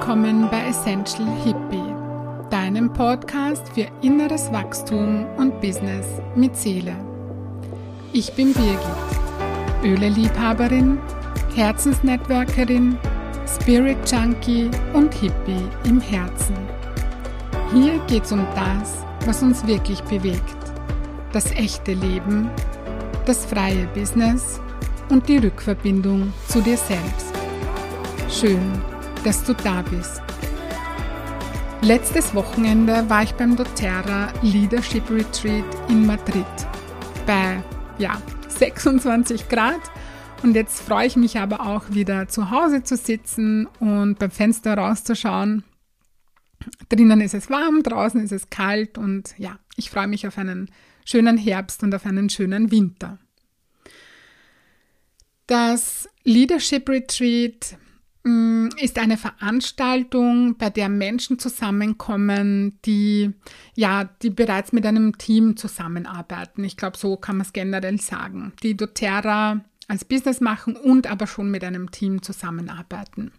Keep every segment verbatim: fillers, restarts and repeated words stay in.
willkommen bei Essential Hippie, deinem Podcast für inneres Wachstum und Business mit Seele. Ich bin Birgit, Öle-Liebhaberin, Herzensnetworkerin, Spirit Junkie und Hippie im Herzen. Hier geht's um das, was uns wirklich bewegt, das echte Leben, das freie Business und die Rückverbindung zu dir selbst. Schön, dass du da bist. Letztes Wochenende war ich beim doTERRA Leadership Retreat in Madrid bei ja, sechsundzwanzig Grad und jetzt freue ich mich aber auch wieder zu Hause zu sitzen und beim Fenster rauszuschauen. Drinnen ist es warm, draußen ist es kalt und ja, ich freue mich auf einen schönen Herbst und auf einen schönen Winter. Das Leadership Retreat ist eine Veranstaltung, bei der Menschen zusammenkommen, die, ja, die bereits mit einem Team zusammenarbeiten. Ich glaube, so kann man es generell sagen. Die doTERRA als Business machen und aber schon mit einem Team zusammenarbeiten.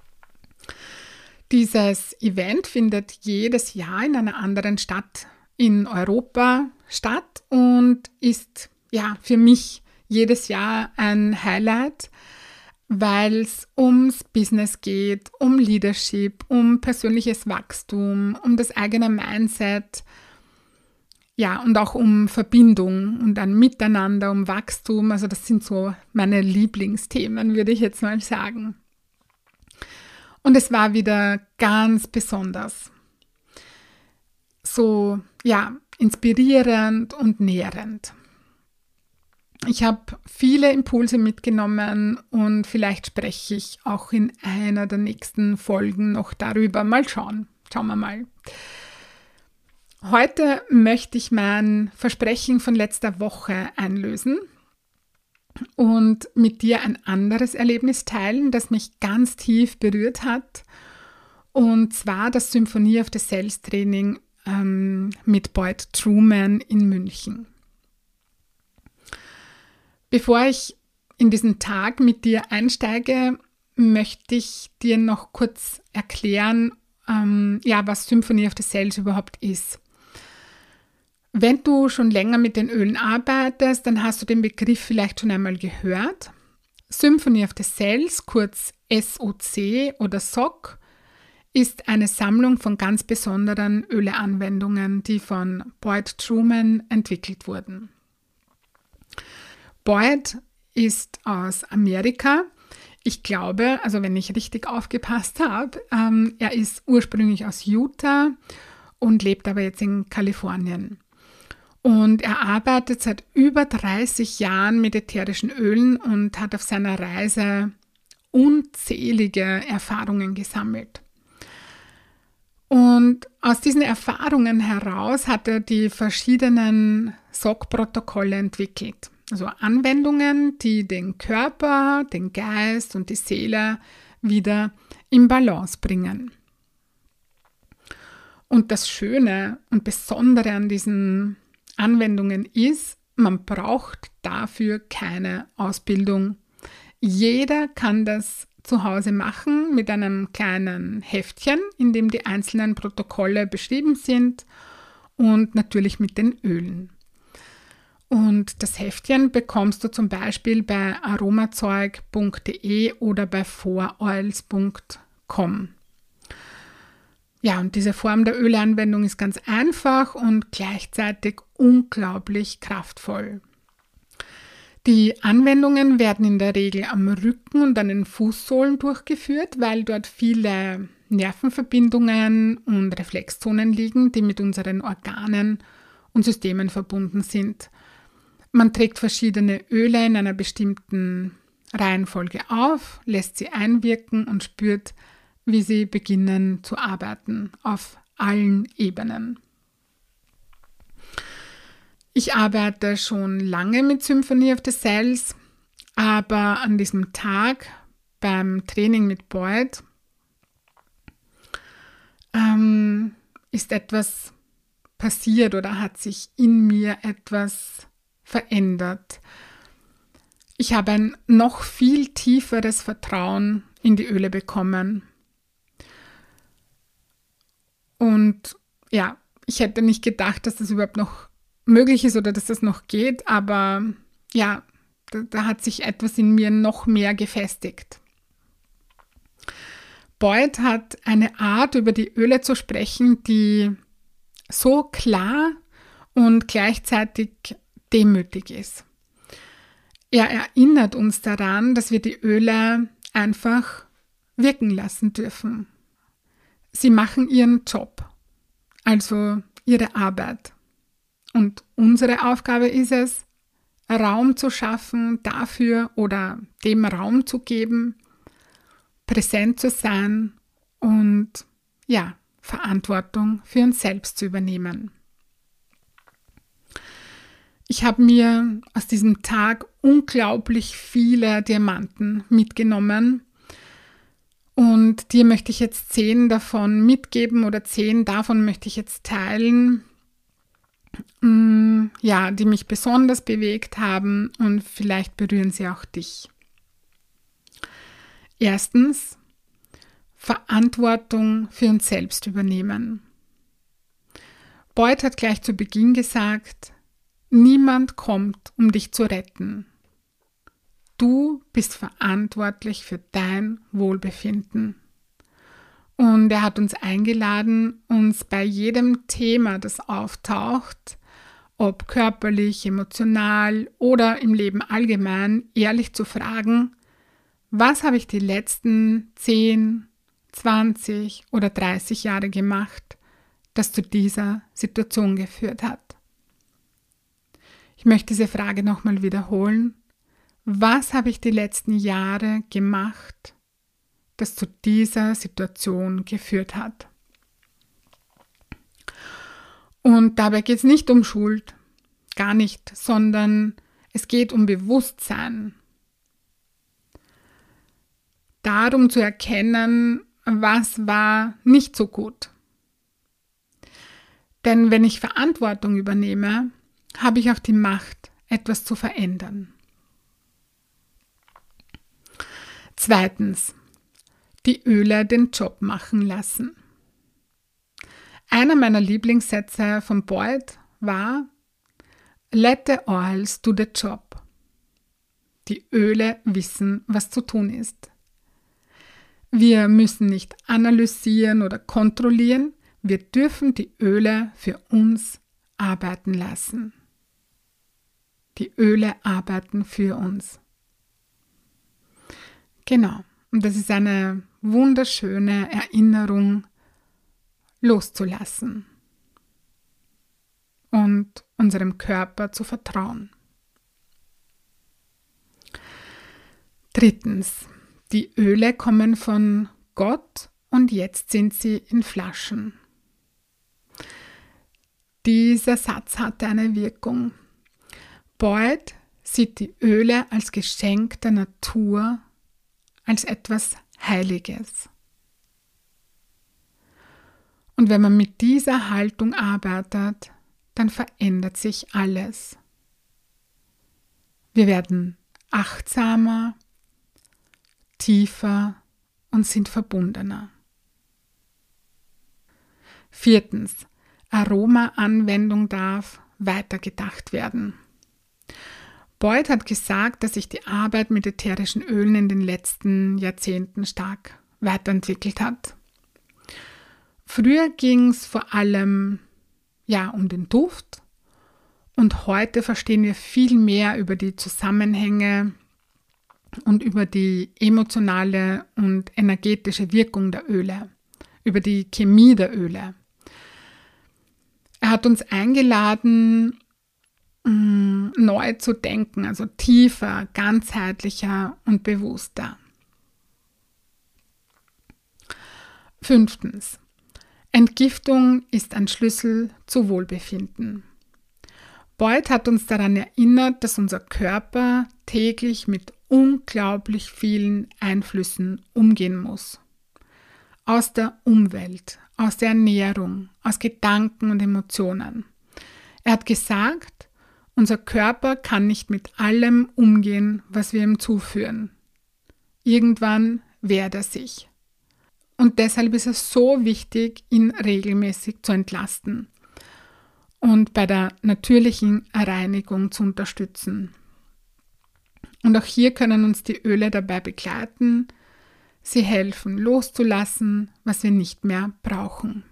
Dieses Event findet jedes Jahr in einer anderen Stadt in Europa statt und ist ja für mich jedes Jahr ein Highlight, weil es ums Business geht, um Leadership, um persönliches Wachstum, um das eigene Mindset, ja, und auch um Verbindung und ein Miteinander, um Wachstum. Also das sind so meine Lieblingsthemen, würde ich jetzt mal sagen. Und es war wieder ganz besonders. So, ja, inspirierend und nährend. Ich habe viele Impulse mitgenommen und vielleicht spreche ich auch in einer der nächsten Folgen noch darüber. Mal schauen. Schauen wir mal. Heute möchte ich mein Versprechen von letzter Woche einlösen und mit dir ein anderes Erlebnis teilen, das mich ganz tief berührt hat. Und zwar das Symphony of the Cells Training ähm, mit Boyd Truman in München. Bevor ich in diesen Tag mit dir einsteige, möchte ich dir noch kurz erklären, ähm, ja, was Symphony of the Cells überhaupt ist. Wenn du schon länger mit den Ölen arbeitest, dann hast du den Begriff vielleicht schon einmal gehört. Symphony of the Cells, kurz S O C oder S O C, ist eine Sammlung von ganz besonderen Öleanwendungen, die von Boyd Truman entwickelt wurden. Boyd ist aus Amerika. Ich glaube, also wenn ich richtig aufgepasst habe, ähm, er ist ursprünglich aus Utah und lebt aber jetzt in Kalifornien. Und er arbeitet seit über dreißig Jahren mit ätherischen Ölen und hat auf seiner Reise unzählige Erfahrungen gesammelt. Und aus diesen Erfahrungen heraus hat er die verschiedenen S O C-Protokolle entwickelt. Also Anwendungen, die den Körper, den Geist und die Seele wieder in Balance bringen. Und das Schöne und Besondere an diesen Anwendungen ist, man braucht dafür keine Ausbildung. Jeder kann das zu Hause machen mit einem kleinen Heftchen, in dem die einzelnen Protokolle beschrieben sind und natürlich mit den Ölen. Und das Heftchen bekommst du zum Beispiel bei aromazeug punkt de oder bei four oils punkt com. Ja, und diese Form der Öleanwendung ist ganz einfach und gleichzeitig unglaublich kraftvoll. Die Anwendungen werden in der Regel am Rücken und an den Fußsohlen durchgeführt, weil dort viele Nervenverbindungen und Reflexzonen liegen, die mit unseren Organen und Systemen verbunden sind. Man trägt verschiedene Öle in einer bestimmten Reihenfolge auf, lässt sie einwirken und spürt, wie sie beginnen zu arbeiten auf allen Ebenen. Ich arbeite schon lange mit Symphony of the Cells, aber an diesem Tag beim Training mit Boyd ähm, ist etwas passiert oder hat sich in mir etwas verändert. Ich habe ein noch viel tieferes Vertrauen in die Öle bekommen. Und ja, ich hätte nicht gedacht, dass das überhaupt noch möglich ist oder dass das noch geht, aber ja, da, da hat sich etwas in mir noch mehr gefestigt. Boyd hat eine Art, über die Öle zu sprechen, die so klar und gleichzeitig demütig ist. Er erinnert uns daran, dass wir die Öle einfach wirken lassen dürfen. Sie machen ihren Job, also ihre Arbeit. Und unsere Aufgabe ist es, Raum zu schaffen dafür oder dem Raum zu geben, präsent zu sein und ja, Verantwortung für uns selbst zu übernehmen. Ich habe mir aus diesem Tag unglaublich viele Diamanten mitgenommen und dir möchte ich jetzt zehn davon mitgeben oder zehn davon möchte ich jetzt teilen, ja, die mich besonders bewegt haben und vielleicht berühren sie auch dich. Erstens, Verantwortung für uns selbst übernehmen. Boyd hat gleich zu Beginn gesagt, niemand kommt, um dich zu retten. Du bist verantwortlich für dein Wohlbefinden. Und er hat uns eingeladen, uns bei jedem Thema, das auftaucht, ob körperlich, emotional oder im Leben allgemein, ehrlich zu fragen, was habe ich die letzten zehn, zwanzig oder dreißig Jahre gemacht, das zu dieser Situation geführt hat. Ich möchte diese Frage nochmal wiederholen. Was habe ich die letzten Jahre gemacht, das zu dieser Situation geführt hat? Und dabei geht es nicht um Schuld, gar nicht, sondern es geht um Bewusstsein. Darum zu erkennen, was war nicht so gut. Denn wenn ich Verantwortung übernehme, habe ich auch die Macht, etwas zu verändern. Zweitens, die Öle den Job machen lassen. Einer meiner Lieblingssätze von Boyd war, Let the oils do the job. Die Öle wissen, was zu tun ist. Wir müssen nicht analysieren oder kontrollieren, wir dürfen die Öle für uns arbeiten lassen. Die Öle arbeiten für uns. Genau, und das ist eine wunderschöne Erinnerung, loszulassen und unserem Körper zu vertrauen. Drittens, die Öle kommen von Gott und jetzt sind sie in Flaschen. Dieser Satz hatte eine Wirkung. Boyd sieht die Öle als Geschenk der Natur, als etwas Heiliges. Und wenn man mit dieser Haltung arbeitet, dann verändert sich alles. Wir werden achtsamer, tiefer und sind verbundener. Viertens, Aroma-Anwendung darf weitergedacht werden. Boyd hat gesagt, dass sich die Arbeit mit ätherischen Ölen in den letzten Jahrzehnten stark weiterentwickelt hat. Früher ging es vor allem ja, um den Duft und heute verstehen wir viel mehr über die Zusammenhänge und über die emotionale und energetische Wirkung der Öle, über die Chemie der Öle. Er hat uns eingeladen, neu zu denken, also tiefer, ganzheitlicher und bewusster. Fünftens. Entgiftung ist ein Schlüssel zu Wohlbefinden. Boyd hat uns daran erinnert, dass unser Körper täglich mit unglaublich vielen Einflüssen umgehen muss. Aus der Umwelt, aus der Ernährung, aus Gedanken und Emotionen. Er hat gesagt, unser Körper kann nicht mit allem umgehen, was wir ihm zuführen. Irgendwann wehrt er sich. Und deshalb ist es so wichtig, ihn regelmäßig zu entlasten und bei der natürlichen Reinigung zu unterstützen. Und auch hier können uns die Öle dabei begleiten. Sie helfen loszulassen, was wir nicht mehr brauchen.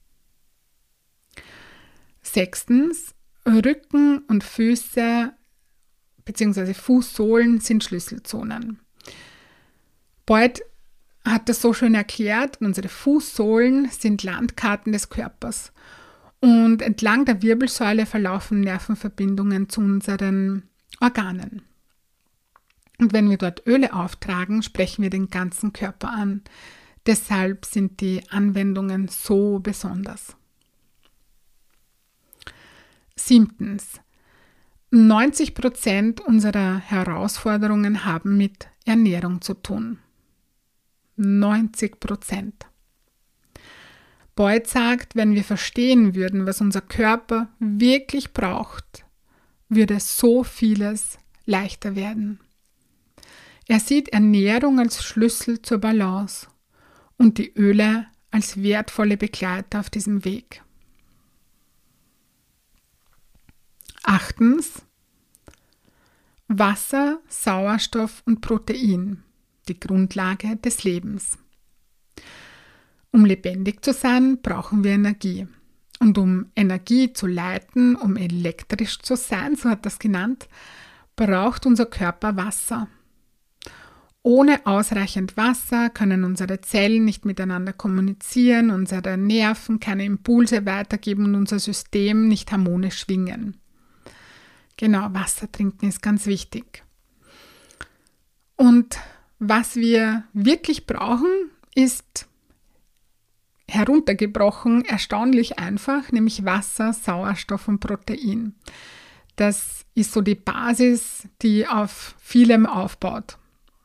Sechstens, Rücken und Füße bzw. Fußsohlen sind Schlüsselzonen. Boyd hat das so schön erklärt, unsere Fußsohlen sind Landkarten des Körpers und entlang der Wirbelsäule verlaufen Nervenverbindungen zu unseren Organen. Und wenn wir dort Öle auftragen, sprechen wir den ganzen Körper an. Deshalb sind die Anwendungen so besonders. Siebtens. neunzig Prozent unserer Herausforderungen haben mit Ernährung zu tun. neunzig Prozent. Boyd sagt, wenn wir verstehen würden, was unser Körper wirklich braucht, würde so vieles leichter werden. Er sieht Ernährung als Schlüssel zur Balance und die Öle als wertvolle Begleiter auf diesem Weg. Achtens. Wasser, Sauerstoff und Protein, die Grundlage des Lebens. Um lebendig zu sein, brauchen wir Energie. Und um Energie zu leiten, um elektrisch zu sein, so hat das genannt, braucht unser Körper Wasser. Ohne ausreichend Wasser können unsere Zellen nicht miteinander kommunizieren, unsere Nerven keine Impulse weitergeben und unser System nicht harmonisch schwingen. Genau, Wasser trinken ist ganz wichtig. Und was wir wirklich brauchen, ist heruntergebrochen erstaunlich einfach, nämlich Wasser, Sauerstoff und Protein. Das ist so die Basis, die auf vielem aufbaut.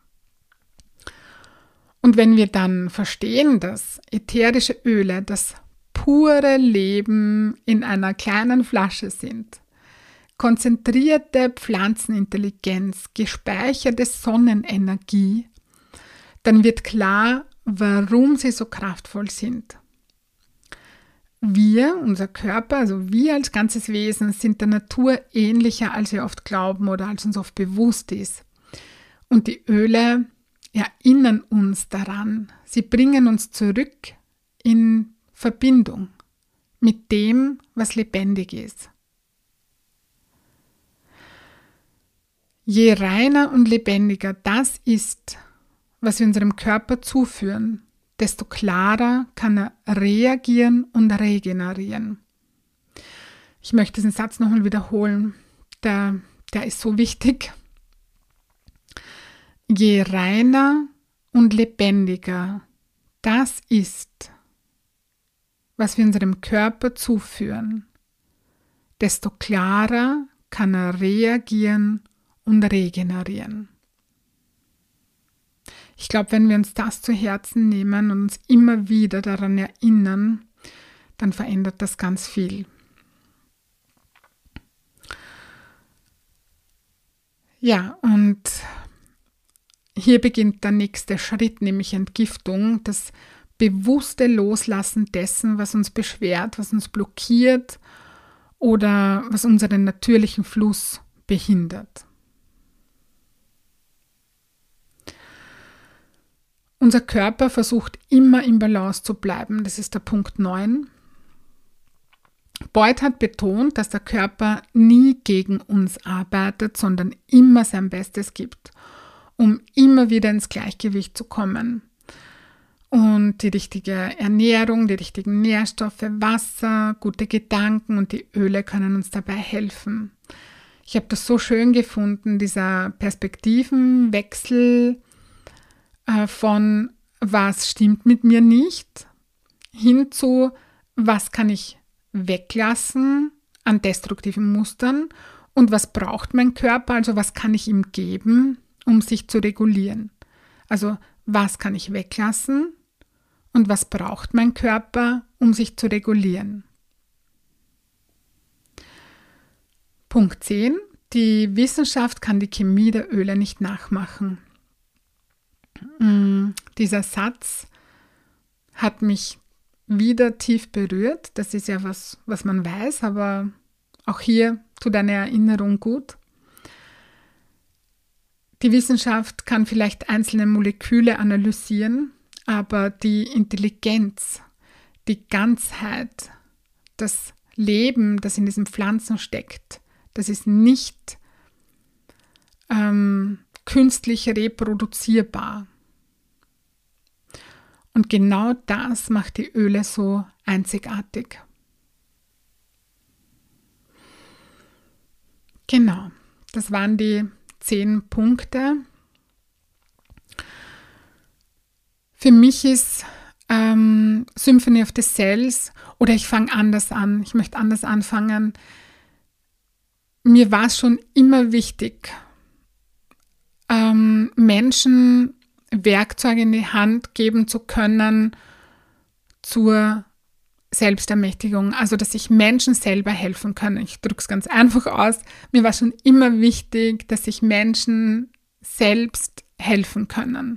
Und wenn wir dann verstehen, dass ätherische Öle das pure Leben in einer kleinen Flasche sind, konzentrierte Pflanzenintelligenz, gespeicherte Sonnenenergie, dann wird klar, warum sie so kraftvoll sind. Wir, unser Körper, also wir als ganzes Wesen, sind der Natur ähnlicher, als wir oft glauben oder als uns oft bewusst ist. Und die Öle erinnern uns daran. Sie bringen uns zurück in Verbindung mit dem, was lebendig ist. Je reiner und lebendiger das ist, was wir unserem Körper zuführen, desto klarer kann er reagieren und regenerieren. Ich möchte diesen Satz nochmal wiederholen, der, der ist so wichtig. Je reiner und lebendiger das ist, was wir unserem Körper zuführen, desto klarer kann er reagieren und regenerieren. Ich glaube, wenn wir uns das zu Herzen nehmen und uns immer wieder daran erinnern, dann verändert das ganz viel. Ja, und hier beginnt der nächste Schritt, nämlich Entgiftung, das bewusste Loslassen dessen, was uns beschwert, was uns blockiert oder was unseren natürlichen Fluss behindert. Unser Körper versucht immer im Balance zu bleiben, das ist der Punkt neun. Boyd hat betont, dass der Körper nie gegen uns arbeitet, sondern immer sein Bestes gibt, um immer wieder ins Gleichgewicht zu kommen. Und die richtige Ernährung, die richtigen Nährstoffe, Wasser, gute Gedanken und die Öle können uns dabei helfen. Ich habe das so schön gefunden, dieser Perspektivenwechsel von was stimmt mit mir nicht, hin zu was kann ich weglassen an destruktiven Mustern und was braucht mein Körper, also was kann ich ihm geben, um sich zu regulieren. Also was kann ich weglassen und was braucht mein Körper, um sich zu regulieren. Punkt zehn. Die Wissenschaft kann die Chemie der Öle nicht nachmachen. Dieser Satz hat mich wieder tief berührt. Das ist ja was, was man weiß, aber auch hier tut eine Erinnerung gut. Die Wissenschaft kann vielleicht einzelne Moleküle analysieren, aber die Intelligenz, die Ganzheit, das Leben, das in diesen Pflanzen steckt, das ist nicht ähm, künstlich reproduzierbar. Und genau das macht die Öle so einzigartig. Genau, das waren die zehn Punkte. Für mich ist ähm, Symphony of the Cells, oder ich fange anders an, ich möchte anders anfangen. Mir war es schon immer wichtig, ähm, Menschen Werkzeuge in die Hand geben zu können zur Selbstermächtigung, also dass sich Menschen selber helfen können. Ich drücke es ganz einfach aus. Mir war schon immer wichtig, dass sich Menschen selbst helfen können.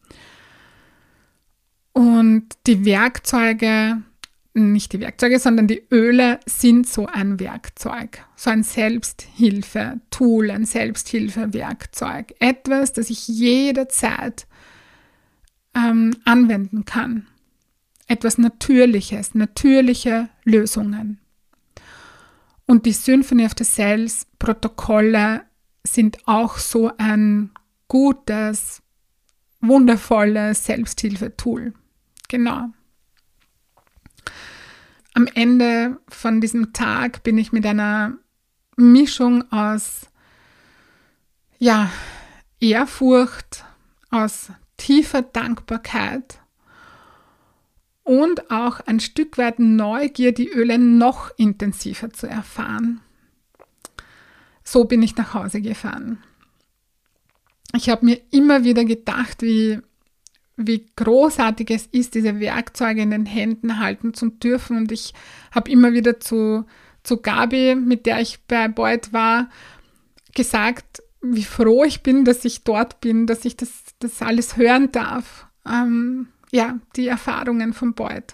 Und die Werkzeuge, nicht die Werkzeuge, sondern die Öle sind so ein Werkzeug, so ein Selbsthilfe-Tool, ein Selbsthilfe-Werkzeug. Etwas, das ich jederzeit ähm, anwenden kann. Etwas Natürliches, natürliche Lösungen. Und die Symphony of the Cells Protokolle sind auch so ein gutes, wundervolles Selbsthilfe-Tool. Genau. Am Ende von diesem Tag bin ich mit einer Mischung aus ja, Ehrfurcht, aus tiefer Dankbarkeit und auch ein Stück weit Neugier, die Öle noch intensiver zu erfahren. So bin ich nach Hause gefahren. Ich habe mir immer wieder gedacht, wie, wie großartig es ist, diese Werkzeuge in den Händen halten zu dürfen. Und ich habe immer wieder zu, zu Gabi, mit der ich bei Boyd war, gesagt, wie froh ich bin, dass ich dort bin, dass ich das, das alles hören darf. Ähm, ja, die Erfahrungen von Boyd.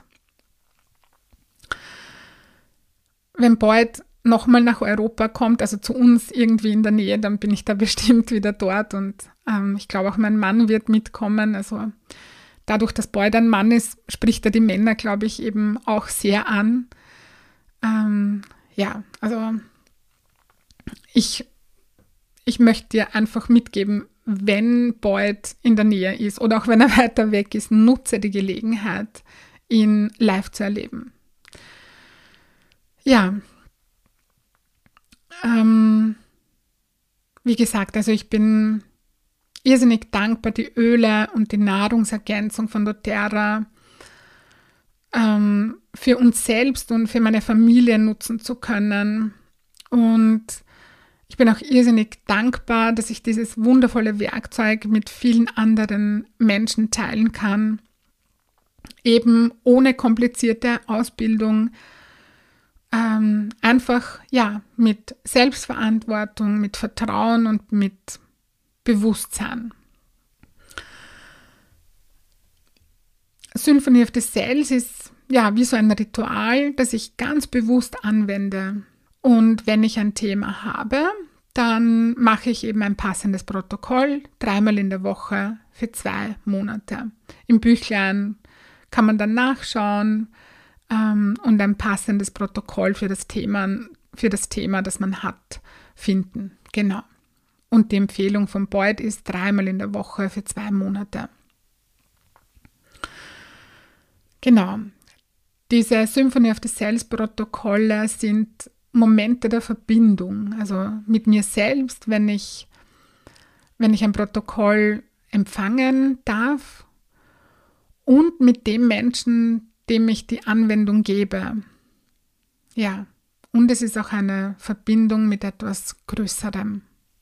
Wenn Boyd nochmal nach Europa kommt, also zu uns irgendwie in der Nähe, dann bin ich da bestimmt wieder dort und ähm, ich glaube auch mein Mann wird mitkommen. Also dadurch, dass Boyd ein Mann ist, spricht er die Männer, glaube ich, eben auch sehr an. Ähm, ja, also ich Ich möchte dir einfach mitgeben, wenn Boyd in der Nähe ist oder auch wenn er weiter weg ist, nutze die Gelegenheit, ihn live zu erleben. Ja, ähm, wie gesagt, also ich bin irrsinnig dankbar, die Öle und die Nahrungsergänzung von doTERRA ähm, für uns selbst und für meine Familie nutzen zu können. Und ich bin auch irrsinnig dankbar, dass ich dieses wundervolle Werkzeug mit vielen anderen Menschen teilen kann. Eben ohne komplizierte Ausbildung. Ähm, einfach ja, mit Selbstverantwortung, mit Vertrauen und mit Bewusstsein. Symphony of the Cells ist ja wie so ein Ritual, das ich ganz bewusst anwende. Und wenn ich ein Thema habe, dann mache ich eben ein passendes Protokoll, dreimal in der Woche für zwei Monate. Im Büchlein kann man dann nachschauen ähm, und ein passendes Protokoll für das Thema, für das Thema, das man hat, finden. Genau. Und die Empfehlung von Boyd ist dreimal in der Woche für zwei Monate. Genau. Diese Symphony of the Cells Protokolle sind Momente der Verbindung, also mit mir selbst, wenn ich, wenn ich ein Protokoll empfangen darf und mit dem Menschen, dem ich die Anwendung gebe. Ja, und es ist auch eine Verbindung mit etwas Größerem.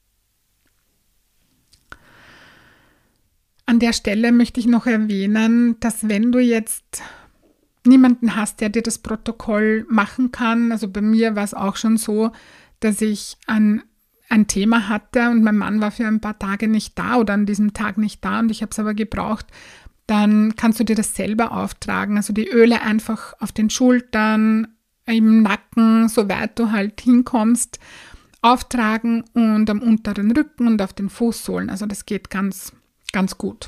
An der Stelle möchte ich noch erwähnen, dass wenn du jetzt niemanden hast, der dir das Protokoll machen kann. Also bei mir war es auch schon so, dass ich ein, ein Thema hatte und mein Mann war für ein paar Tage nicht da oder an diesem Tag nicht da und ich habe es aber gebraucht, dann kannst du dir das selber auftragen. Also die Öle einfach auf den Schultern, im Nacken, soweit du halt hinkommst, auftragen und am unteren Rücken und auf den Fußsohlen. Also das geht ganz, ganz gut.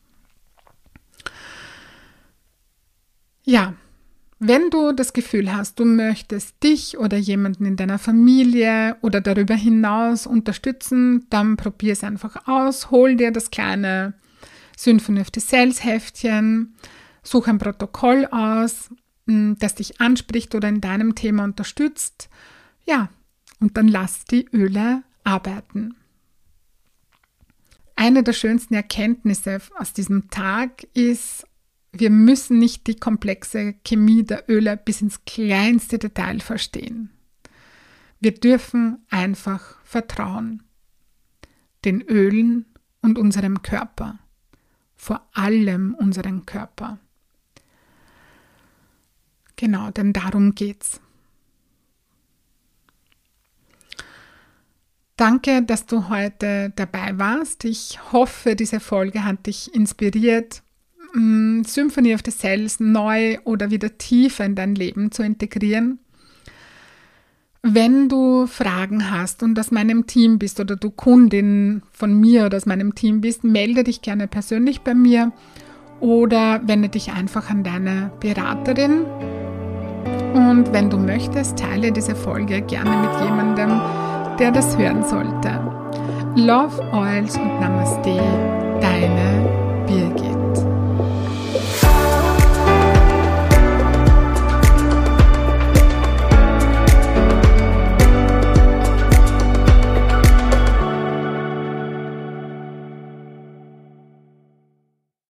Ja, wenn du das Gefühl hast, du möchtest dich oder jemanden in deiner Familie oder darüber hinaus unterstützen, dann probier es einfach aus. Hol dir das kleine Symphony of the Cells Heftchen, such ein Protokoll aus, das dich anspricht oder in deinem Thema unterstützt. Ja, und dann lass die Öle arbeiten. Eine der schönsten Erkenntnisse aus diesem Tag ist, wir müssen nicht die komplexe Chemie der Öle bis ins kleinste Detail verstehen. Wir dürfen einfach vertrauen. Den Ölen und unserem Körper. Vor allem unserem Körper. Genau, denn darum geht's. Danke, dass du heute dabei warst. Ich hoffe, diese Folge hat dich inspiriert, Symphony of the Cells neu oder wieder tiefer in dein Leben zu integrieren. Wenn du Fragen hast und aus meinem Team bist oder du Kundin von mir oder aus meinem Team bist, melde dich gerne persönlich bei mir oder wende dich einfach an deine Beraterin. Und wenn du möchtest, teile diese Folge gerne mit jemandem, der das hören sollte. Love, Oils und Namaste, deine Birgit.